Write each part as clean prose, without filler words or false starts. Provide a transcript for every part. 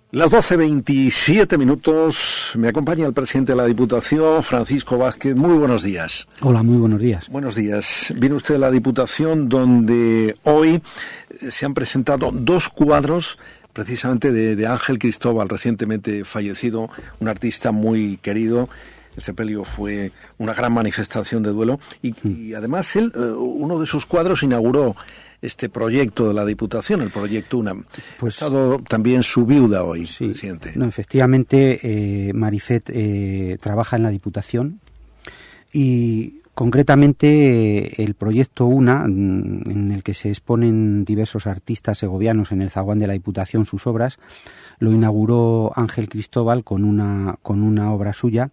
Las 12:27. Me acompaña el presidente de la Diputación, Francisco Vázquez. Muy buenos días. Hola, muy buenos días. Buenos días. Viene usted de la Diputación, donde hoy se han presentado dos cuadros precisamente de Ángel Cristóbal, recientemente fallecido, un artista muy querido. El sepelio fue una gran manifestación de duelo y además él, uno de sus cuadros inauguró este proyecto de la Diputación, el proyecto UNAM. Pues ha estado también su viuda hoy, sí, presidente. No, efectivamente, Marifet trabaja en la Diputación y concretamente el proyecto UNA, en el que se exponen diversos artistas segovianos en el zaguán de la Diputación sus obras, lo inauguró Ángel Cristóbal con una obra suya.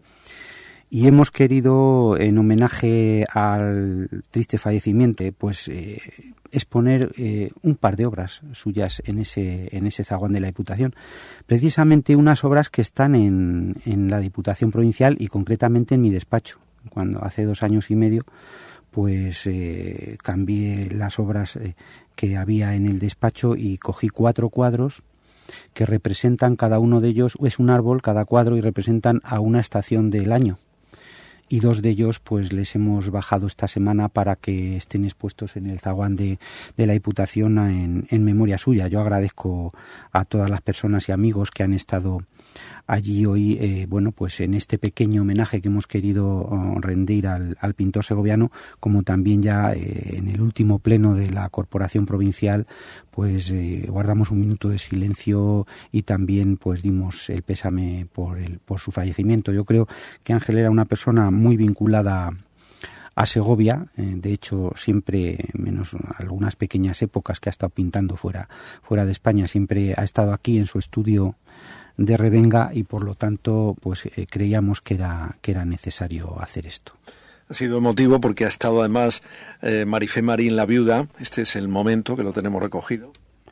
Y hemos querido, en homenaje al triste fallecimiento, pues exponer un par de obras suyas en ese zaguán de la Diputación. Precisamente unas obras que están en la Diputación Provincial y concretamente en mi despacho. Cuando hace 2 años y medio, pues cambié las obras que había en el despacho y cogí 4 cuadros que representan, cada uno de ellos es un árbol, cada cuadro, y representan a una estación del año. Y 2 de ellos pues les hemos bajado esta semana para que estén expuestos en el zaguán de la Diputación en memoria suya. Yo agradezco a todas las personas y amigos que han estado allí hoy, pues en este pequeño homenaje que hemos querido rendir al pintor segoviano, como también ya en el último pleno de la Corporación Provincial, pues guardamos un minuto de silencio y también pues dimos el pésame por su fallecimiento. Yo creo que Ángel era una persona muy vinculada a Segovia, de hecho siempre, menos algunas pequeñas épocas que ha estado pintando fuera de España, siempre ha estado aquí en su estudio de Revenga y por lo tanto pues creíamos que era necesario hacer esto. Ha sido emotivo porque ha estado además Marifé Marín, la viuda. Este es el momento que lo tenemos recogido.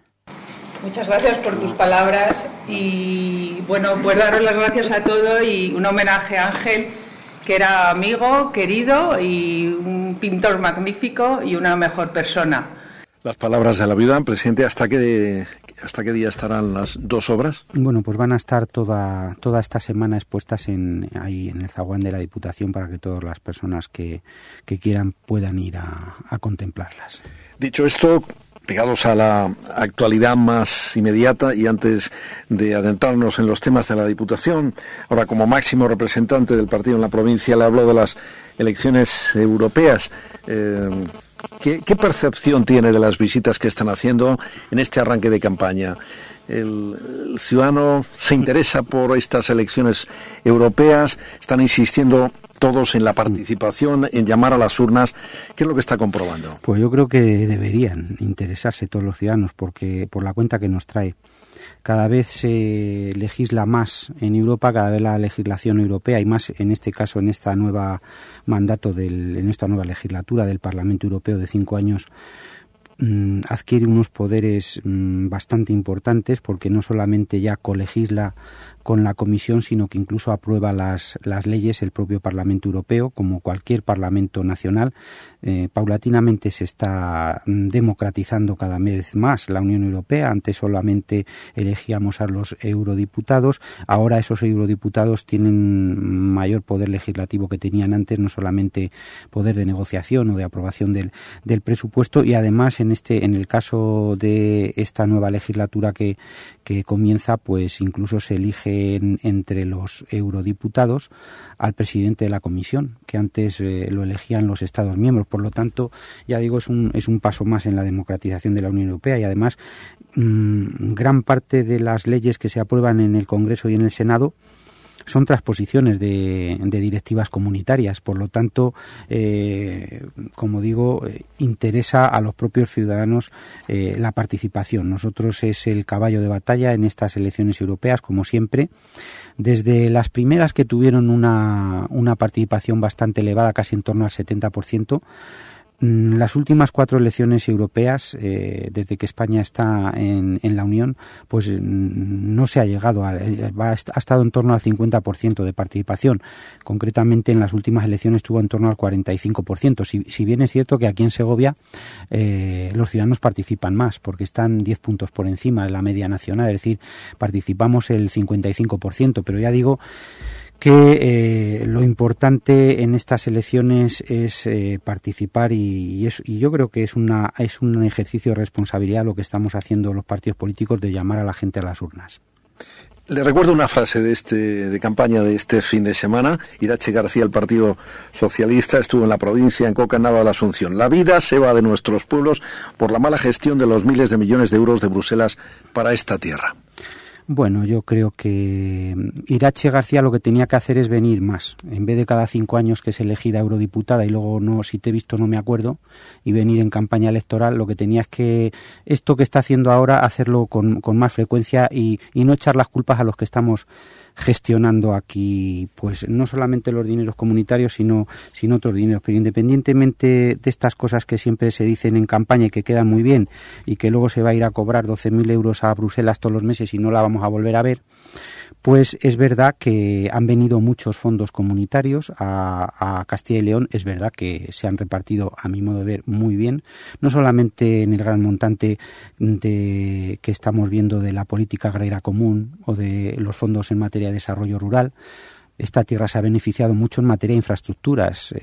Muchas gracias por tus palabras y bueno, pues daros las gracias a todos y un homenaje a Ángel, que era amigo, querido y un pintor magnífico y una mejor persona. Las palabras de la viuda, presidente. ¿Hasta qué día estarán las 2 obras? Bueno, pues van a estar toda esta semana expuestas ahí en el zaguán de la Diputación para que todas las personas que quieran puedan ir a contemplarlas. Dicho esto, pegados a la actualidad más inmediata y antes de adentrarnos en los temas de la Diputación, ahora como máximo representante del partido en la provincia, le hablo de las elecciones europeas. ¿Qué percepción tiene de las visitas que están haciendo en este arranque de campaña? ¿El ciudadano se interesa por estas elecciones europeas? ¿Están insistiendo todos en la participación, en llamar a las urnas? ¿Qué es lo que está comprobando? Pues yo creo que deberían interesarse todos los ciudadanos, porque por la cuenta que nos trae. Cada vez se legisla más en Europa, cada vez la legislación europea y más en este caso en esta nueva legislatura del Parlamento Europeo de 5 años adquiere unos poderes bastante importantes, porque no solamente ya colegisla con la Comisión, sino que incluso aprueba las leyes el propio Parlamento Europeo, como cualquier Parlamento nacional. Paulatinamente se está democratizando cada vez más la Unión Europea. Antes solamente elegíamos a los eurodiputados, ahora esos eurodiputados tienen mayor poder legislativo que tenían antes, no solamente poder de negociación o de aprobación del presupuesto, y además en el caso de esta nueva legislatura que comienza, pues incluso se elige entre los eurodiputados al presidente de la Comisión, que antes lo elegían los Estados miembros. Por lo tanto, ya digo, es un paso más en la democratización de la Unión Europea, y además gran parte de las leyes que se aprueban en el Congreso y en el Senado son transposiciones de directivas comunitarias. Por lo tanto, como digo, interesa a los propios ciudadanos la participación. Nosotros es el caballo de batalla en estas elecciones europeas, como siempre. Desde las primeras, que tuvieron una participación bastante elevada, casi en torno al 70%, Las últimas 4 elecciones europeas, desde que España está en la Unión, pues no se ha llegado ha estado en torno al 50% de participación. Concretamente, en las últimas elecciones estuvo en torno al 45%. Si bien es cierto que aquí en Segovia los ciudadanos participan más, porque están 10 puntos por encima de la media nacional, es decir, participamos el 55%, pero ya digo que lo importante en estas elecciones es participar y yo creo que es un ejercicio de responsabilidad lo que estamos haciendo los partidos políticos de llamar a la gente a las urnas. Le recuerdo una frase de campaña de este fin de semana. Irache García, el Partido Socialista, estuvo en la provincia, en Coca, Nava de la Asunción. La vida se va de nuestros pueblos por la mala gestión de los miles de millones de euros de Bruselas para esta tierra. Bueno, yo creo que Irache García lo que tenía que hacer es venir más. En vez de cada 5 años que es elegida eurodiputada y luego no, si te he visto no me acuerdo, y venir en campaña electoral, lo que tenía es que esto que está haciendo ahora, hacerlo con más frecuencia y no echar las culpas a los que estamos gestionando aquí, pues no solamente los dineros comunitarios, sino otros dineros. Pero independientemente de estas cosas que siempre se dicen en campaña y que quedan muy bien y que luego se va a ir a cobrar 12.000 euros a Bruselas todos los meses y no la vamos a volver a ver, pues es verdad que han venido muchos fondos comunitarios a Castilla y León. Es verdad que se han repartido, a mi modo de ver, muy bien, no solamente en el gran montante que estamos viendo de la política agraria común o de los fondos en materia de desarrollo rural. Esta tierra se ha beneficiado mucho en materia de infraestructuras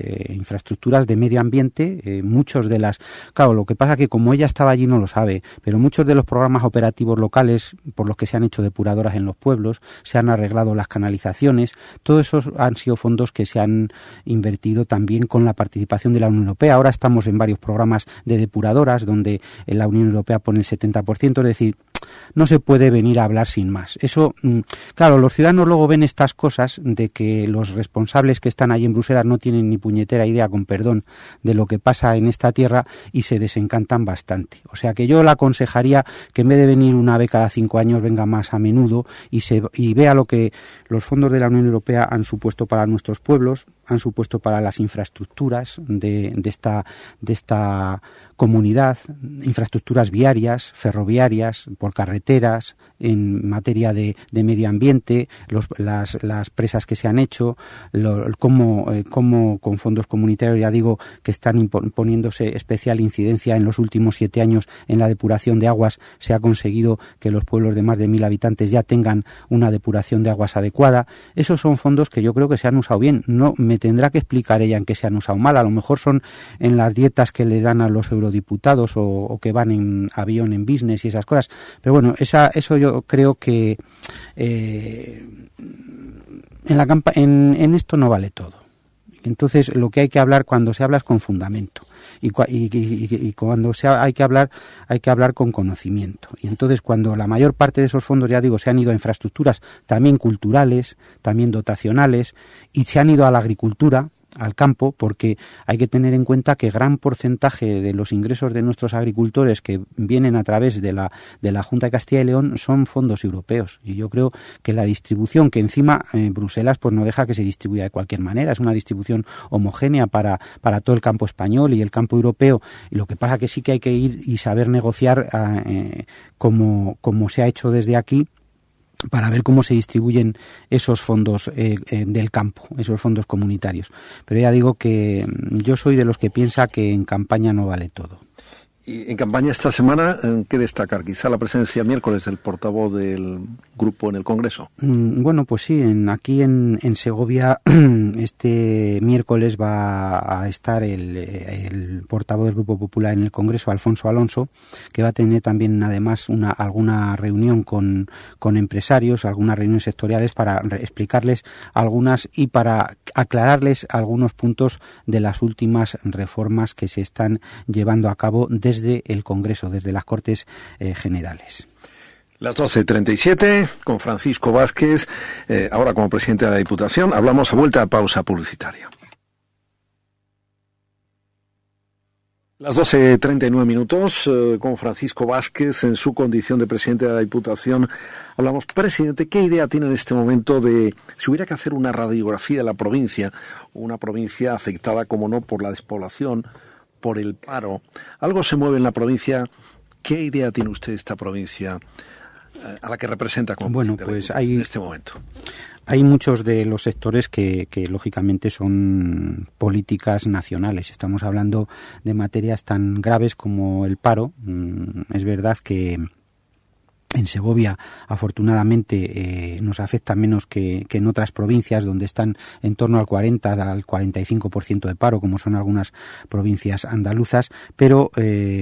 de medio ambiente, muchos de las... Claro, lo que pasa que como ella estaba allí no lo sabe, pero muchos de los programas operativos locales por los que se han hecho depuradoras en los pueblos, se han arreglado las canalizaciones, todos esos han sido fondos que se han invertido también con la participación de la Unión Europea. Ahora estamos en varios programas de depuradoras donde la Unión Europea pone el 70%, es decir, no se puede venir a hablar sin más. Eso, claro, los ciudadanos luego ven estas cosas de que los responsables que están ahí en Bruselas no tienen ni puñetera idea, con perdón, de lo que pasa en esta tierra y se desencantan bastante. O sea que yo le aconsejaría que en vez de venir una vez cada 5 años venga más a menudo y vea lo que los fondos de la Unión Europea han supuesto para nuestros pueblos, han supuesto para las infraestructuras de esta comunidad, infraestructuras viarias, ferroviarias, por carreteras, en materia de medio ambiente, las presas que se han hecho, cómo con fondos comunitarios, ya digo, que están poniéndose especial incidencia en los últimos 7 años en la depuración de aguas, se ha conseguido que los pueblos de más de 1.000 habitantes ya tengan una depuración de aguas adecuada. Esos son fondos que yo creo que se han usado bien. No me tendrá que explicar ella en qué se han usado mal. A lo mejor son en las dietas que le dan a los eurodiputados o que van en avión en business y esas cosas. Pero bueno, eso yo creo que en esto no vale todo. Entonces, lo que hay que hablar cuando se habla es con fundamento y cuando hay que hablar con conocimiento. Y entonces, cuando la mayor parte de esos fondos, ya digo, se han ido a infraestructuras también culturales, también dotacionales, y se han ido a la agricultura, al campo, porque hay que tener en cuenta que gran porcentaje de los ingresos de nuestros agricultores que vienen a través de la Junta de Castilla y León son fondos europeos, y yo creo que la distribución, que encima Bruselas pues no deja que se distribuya de cualquier manera, es una distribución homogénea para todo el campo español y el campo europeo, y lo que pasa que sí que hay que ir y saber negociar como se ha hecho desde aquí, para ver cómo se distribuyen esos fondos del campo, esos fondos comunitarios. Pero ya digo que yo soy de los que piensa que en campaña no vale todo. Y en campaña esta semana, ¿qué destacar? Quizá la presencia miércoles del portavoz del grupo en el Congreso. Bueno, pues sí, aquí en Segovia este miércoles va a estar el portavoz del Grupo Popular en el Congreso, Alfonso Alonso, que va a tener también además alguna reunión con empresarios, algunas reuniones sectoriales para explicarles algunas y para aclararles algunos puntos de las últimas reformas que se están llevando a cabo desde el Congreso, desde las Cortes Generales. Las 12:37, con Francisco Vázquez, ahora como presidente de la Diputación. Hablamos a vuelta de pausa publicitaria. Las 12:39, con Francisco Vázquez en su condición de presidente de la Diputación. Hablamos, presidente, ¿qué idea tiene en este momento de, si hubiera que hacer una radiografía de la provincia, una provincia afectada, como no, por la despoblación, por el paro. Algo se mueve en la provincia. ¿Qué idea tiene usted de esta provincia a la que representa como en este momento? Hay muchos de los sectores que lógicamente son políticas nacionales. Estamos hablando de materias tan graves como el paro. Es verdad que en Segovia, afortunadamente, nos afecta menos que en otras provincias donde están en torno al 40 al 45% de paro, como son algunas provincias andaluzas, pero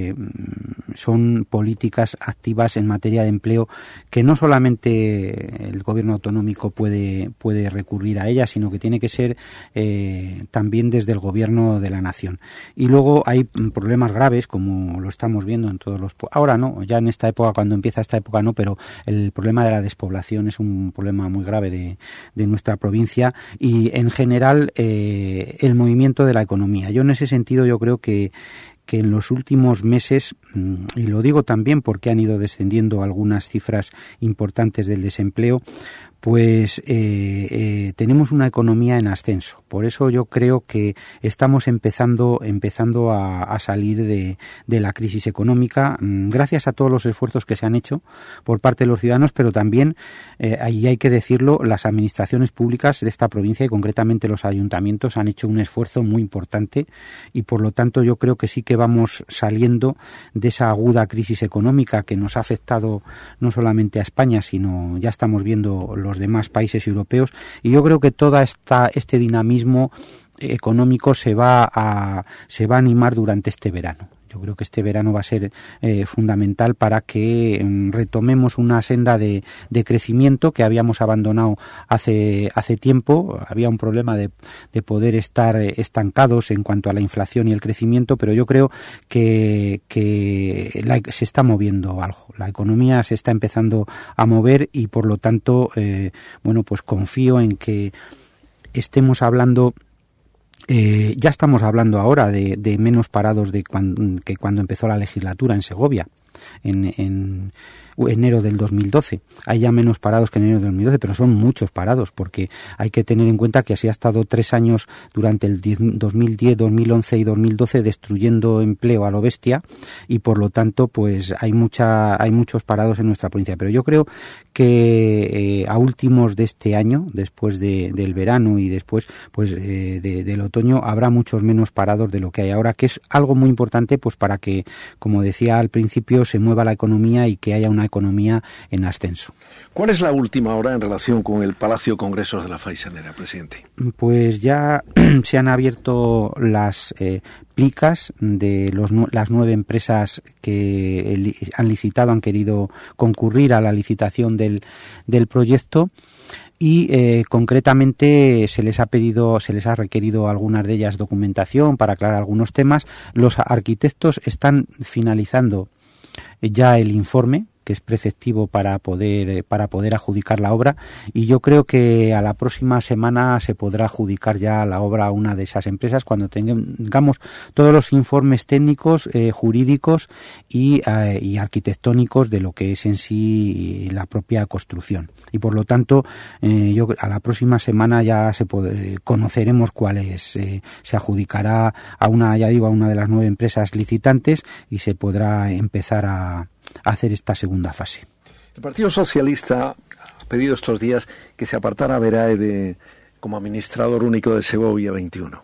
son políticas activas en materia de empleo que no solamente el gobierno autonómico puede recurrir a ellas, sino que tiene que ser también desde el gobierno de la nación. Y luego hay problemas graves, como lo estamos viendo en todos los... Ahora no, ya en esta época, cuando empieza esta época no, pero el problema de la despoblación es un problema muy grave de nuestra provincia y en general el movimiento de la economía. Yo en ese sentido yo creo que en los últimos meses, y lo digo también porque han ido descendiendo algunas cifras importantes del desempleo, pues tenemos una economía en ascenso. Por eso yo creo que estamos empezando a salir de la crisis económica, gracias a todos los esfuerzos que se han hecho por parte de los ciudadanos, pero también, ahí hay que decirlo, las administraciones públicas de esta provincia y concretamente los ayuntamientos han hecho un esfuerzo muy importante y por lo tanto yo creo que sí que vamos saliendo de esa aguda crisis económica que nos ha afectado no solamente a España, sino ya estamos viendo los demás países europeos, y yo creo que todo este dinamismo económico se va a animar durante este verano. Yo creo que este verano va a ser fundamental para que retomemos una senda de crecimiento que habíamos abandonado hace tiempo. Había un problema de poder estar estancados en cuanto a la inflación y el crecimiento, pero yo creo que se está moviendo algo. La economía se está empezando a mover y por lo tanto, pues confío en que estemos hablando. Ya estamos hablando ahora de menos parados que cuando empezó la legislatura en Segovia, en enero del 2012. Hay ya menos parados que en enero del 2012, pero son muchos parados, porque hay que tener en cuenta que así ha estado 3 años durante el 2010, 2011 y 2012 destruyendo empleo a lo bestia, y por lo tanto pues hay muchos parados en nuestra provincia. Pero yo creo que a últimos de este año, después del verano y después pues del otoño, habrá muchos menos parados de lo que hay ahora, que es algo muy importante pues para que, como decía al principio, se mueva la economía y que haya una economía en ascenso. ¿Cuál es la última hora en relación con el Palacio Congresos de la Faisanera, presidente? Pues ya se han abierto las plicas de las 9 empresas que han licitado, han querido concurrir a la licitación del proyecto. Y concretamente se les ha requerido a algunas de ellas documentación para aclarar algunos temas. Los arquitectos están finalizando ya el informe, que es preceptivo para poder adjudicar la obra, y yo creo que a la próxima semana se podrá adjudicar ya la obra a una de esas empresas cuando tengamos todos los informes técnicos, jurídicos y arquitectónicos de lo que es en sí la propia construcción. Y por lo tanto, a la próxima semana ya conoceremos cuáles se adjudicará a una de las 9 empresas licitantes y se podrá empezar a hacer esta segunda fase. El Partido Socialista ha pedido estos días que se apartara a Verae como administrador único de Segovia 21.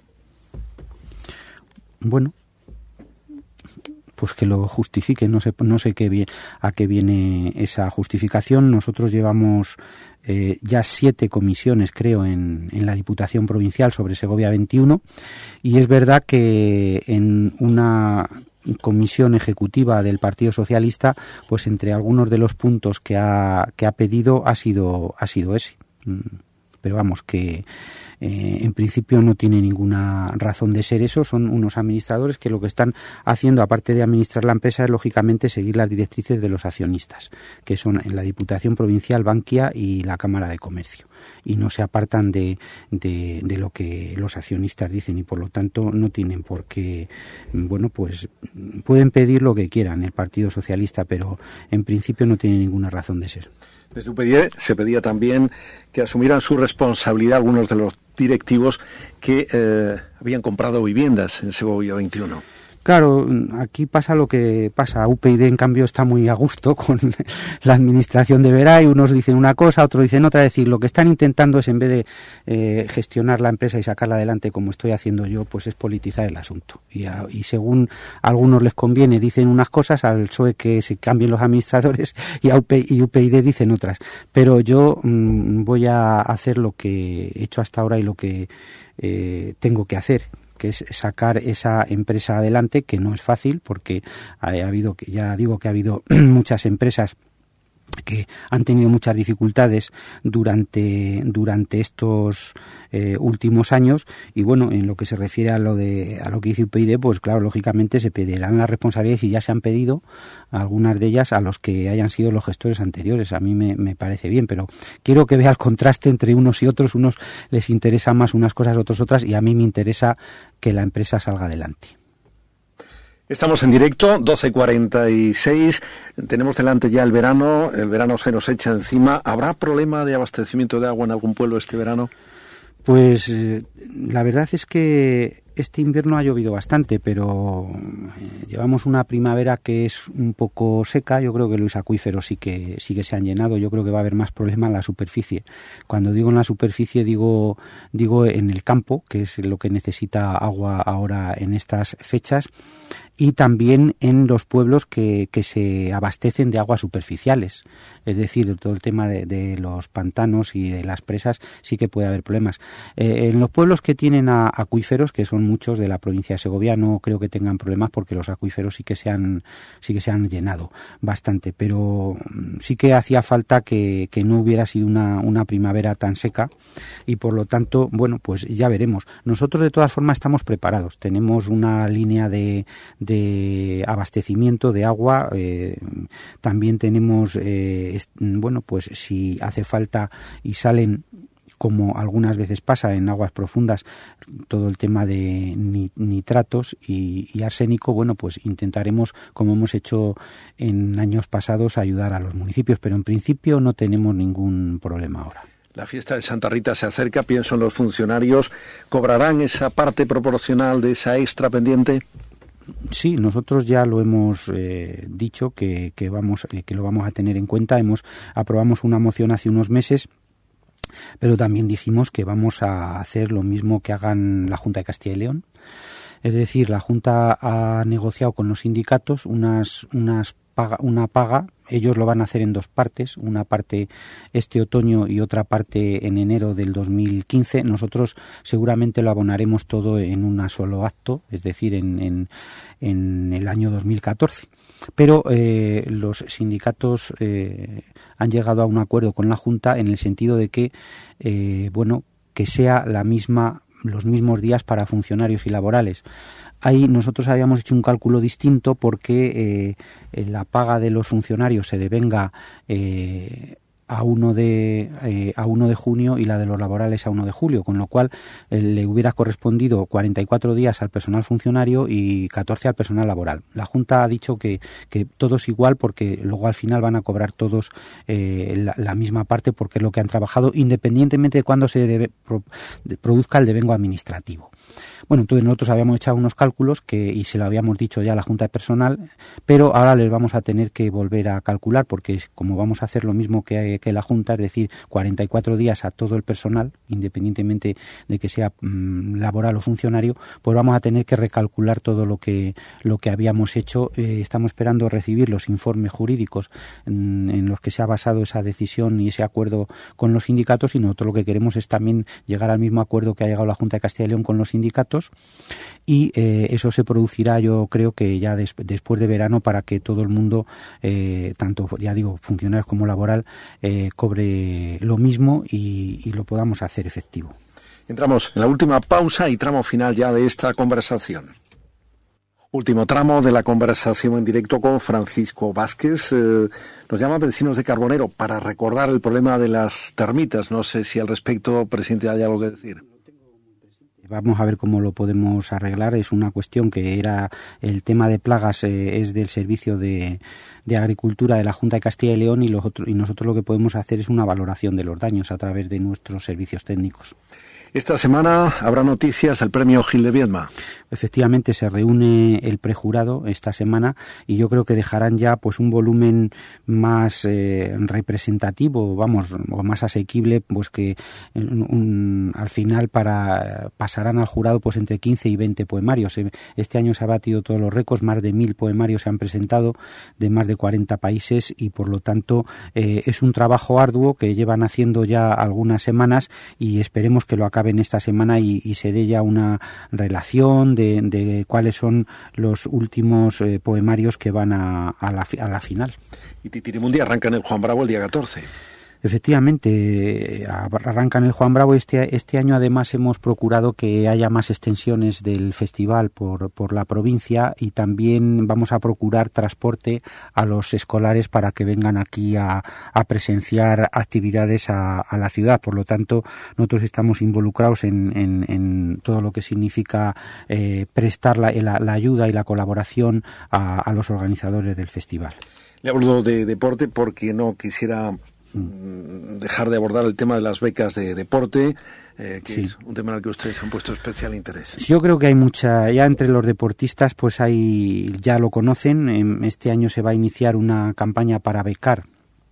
Bueno, pues que lo justifique. No sé a qué viene esa justificación. Nosotros llevamos ya 7 comisiones, creo, en la Diputación Provincial sobre Segovia 21, y es verdad que en una comisión ejecutiva del Partido Socialista, pues entre algunos de los puntos que ha pedido ha sido ese. Pero vamos, que en principio no tiene ninguna razón de ser eso. Son unos administradores que lo que están haciendo, aparte de administrar la empresa, es lógicamente seguir las directrices de los accionistas, que son en la Diputación Provincial, Bankia y la Cámara de Comercio, y no se apartan de lo que los accionistas dicen, y por lo tanto no tienen por qué. Bueno, pues pueden pedir lo que quieran el Partido Socialista, pero en principio no tiene ninguna razón de ser. Desde UPyD se pedía también que asumieran su responsabilidad algunos de los directivos que habían comprado viviendas en Segovia 21. Claro, aquí pasa lo que pasa. UPyD, en cambio, está muy a gusto con la administración de Veray. Unos dicen una cosa, otros dicen otra. Es decir, lo que están intentando es, en vez de gestionar la empresa y sacarla adelante como estoy haciendo yo, pues es politizar el asunto. Y según a algunos les conviene, dicen unas cosas, al PSOE que se cambien los administradores, y UPyD dicen otras. Pero yo voy a hacer lo que he hecho hasta ahora y lo que tengo que hacer, que es sacar esa empresa adelante, que no es fácil, porque ha habido muchas empresas que han tenido muchas dificultades durante estos últimos años. Y bueno, en lo que se refiere a lo que dice UPyD, pues claro, lógicamente se pedirán las responsabilidades, y ya se han pedido algunas de ellas a los que hayan sido los gestores anteriores. A mí me parece bien, pero quiero que vea el contraste entre unos y otros. Unos les interesa más unas cosas, otros otras, y a mí me interesa que la empresa salga adelante. Estamos en directo, 12:46, tenemos delante ya el verano se nos echa encima. ¿Habrá problema de abastecimiento de agua en algún pueblo este verano? Pues la verdad es que este invierno ha llovido bastante, pero llevamos una primavera que es un poco seca. Yo creo que los acuíferos sí que se han llenado. Yo creo que va a haber más problema en la superficie. Cuando digo en la superficie, digo en el campo, que es lo que necesita agua ahora en estas fechas, y también en los pueblos que se abastecen de aguas superficiales. Es decir, todo el tema de los pantanos y de las presas sí que puede haber problemas. En los pueblos que tienen acuíferos, que son muchos de la provincia de Segovia, no creo que tengan problemas, porque los acuíferos sí que se han llenado bastante, pero sí que hacía falta que no hubiera sido una primavera tan seca, y por lo tanto, bueno, pues ya veremos. Nosotros de todas formas estamos preparados, tenemos una línea de abastecimiento de agua, también tenemos bueno, pues si hace falta y salen, como algunas veces pasa en aguas profundas, todo el tema de nitratos y arsénico, bueno, pues intentaremos, como hemos hecho en años pasados, ayudar a los municipios, pero en principio no tenemos ningún problema ahora. La fiesta de Santa Rita se acerca, pienso en los funcionarios. ¿Cobrarán esa parte proporcional de esa extra pendiente? Sí, nosotros ya lo hemos dicho que lo vamos a tener en cuenta. Aprobamos una moción hace unos meses, pero también dijimos que vamos a hacer lo mismo que hagan la Junta de Castilla y León. Es decir, la Junta ha negociado con los sindicatos una paga. Ellos lo van a hacer en dos partes, una parte este otoño y otra parte en enero del 2015. Nosotros seguramente lo abonaremos todo en un solo acto, es decir, en el año 2014. Pero los sindicatos han llegado a un acuerdo con la Junta en el sentido de que, que sea los mismos días para funcionarios y laborales. Ahí nosotros habíamos hecho un cálculo distinto, porque la paga de los funcionarios se devenga a 1 de junio y la de los laborales a 1 de julio, con lo cual le hubiera correspondido 44 días al personal funcionario y 14 al personal laboral. La Junta ha dicho que todos igual, porque luego al final van a cobrar todos la misma parte, porque es lo que han trabajado, independientemente de cuándo se produzca el devengo administrativo. Bueno, entonces nosotros habíamos echado unos cálculos y se lo habíamos dicho ya a la Junta de Personal, pero ahora les vamos a tener que volver a calcular, porque como vamos a hacer lo mismo que la Junta, es decir, 44 días a todo el personal, independientemente de que sea laboral o funcionario, pues vamos a tener que recalcular todo lo que habíamos hecho. Estamos esperando recibir los informes jurídicos en los que se ha basado esa decisión y ese acuerdo con los sindicatos, y nosotros lo que queremos es también llegar al mismo acuerdo que ha llegado la Junta de Castilla y León con los sindicatos, y eso se producirá, yo creo que ya después de verano, para que todo el mundo, tanto ya digo funcionarios como laboral, cobre lo mismo y lo podamos hacer efectivo. Entramos en la última pausa y tramo final ya de esta conversación. Último tramo de la conversación en directo con Francisco Vázquez. Nos llaman vecinos de Carbonero para recordar el problema de las termitas. No sé si al respecto, presidente, hay algo que decir. Vamos a ver cómo lo podemos arreglar. Es una cuestión que era el tema de plagas, es del servicio de de Agricultura de la Junta de Castilla y León y nosotros lo que podemos hacer es una valoración de los daños a través de nuestros servicios técnicos. Esta semana habrá noticias del premio Gil de Viedma. Efectivamente, se reúne el prejurado esta semana y yo creo que dejarán ya pues un volumen más representativo, o más asequible, pues que al final pasarán al jurado pues entre 15 y 20 poemarios. Este año se ha batido todos los récords, más de 1000 poemarios se han presentado de más de 40 países y por lo tanto es un trabajo arduo que llevan haciendo ya algunas semanas y esperemos que lo acaben esta semana y se dé ya una relación de cuáles son los últimos poemarios que van a la final. Y Titirimundi arranca en el Juan Bravo el día 14. Efectivamente, arranca en el Juan Bravo. Este año además hemos procurado que haya más extensiones del festival por la provincia y también vamos a procurar transporte a los escolares para que vengan aquí a presenciar actividades a la ciudad. Por lo tanto, nosotros estamos involucrados en todo lo que significa prestar la ayuda y la colaboración a los organizadores del festival. Le hablo de deporte porque no quisiera dejar de abordar el tema de las becas de deporte, que sí, es un tema en el que ustedes han puesto especial interés. Yo creo que hay ya entre los deportistas, pues ya lo conocen. Este año se va a iniciar una campaña para becar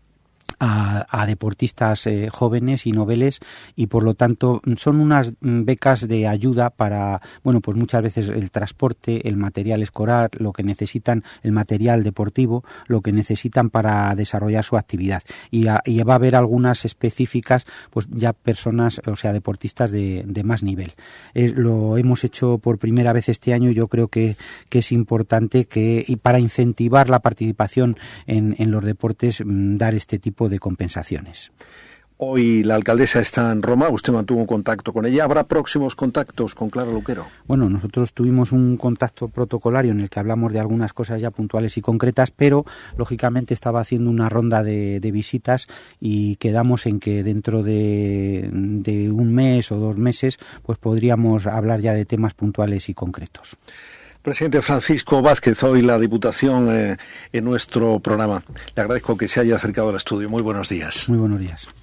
a deportistas jóvenes y noveles y por lo tanto son unas becas de ayuda para, pues muchas veces el transporte, el material escolar, lo que necesitan, el material deportivo, lo que necesitan para desarrollar su actividad y va a haber algunas específicas, pues ya personas, o sea, deportistas de más nivel. Lo hemos hecho por primera vez este año y yo creo que es importante y para incentivar la participación en los deportes, dar este tipo de compensaciones. Hoy la alcaldesa está en Roma, usted mantuvo contacto con ella. ¿Habrá próximos contactos con Clara Luquero? Bueno, nosotros tuvimos un contacto protocolario en el que hablamos de algunas cosas ya puntuales y concretas, pero lógicamente estaba haciendo una ronda de visitas y quedamos en que dentro de un mes o 2 meses pues podríamos hablar ya de temas puntuales y concretos. Presidente Francisco Vázquez, hoy la Diputación en nuestro programa. Le agradezco que se haya acercado al estudio. Muy buenos días. Muy buenos días.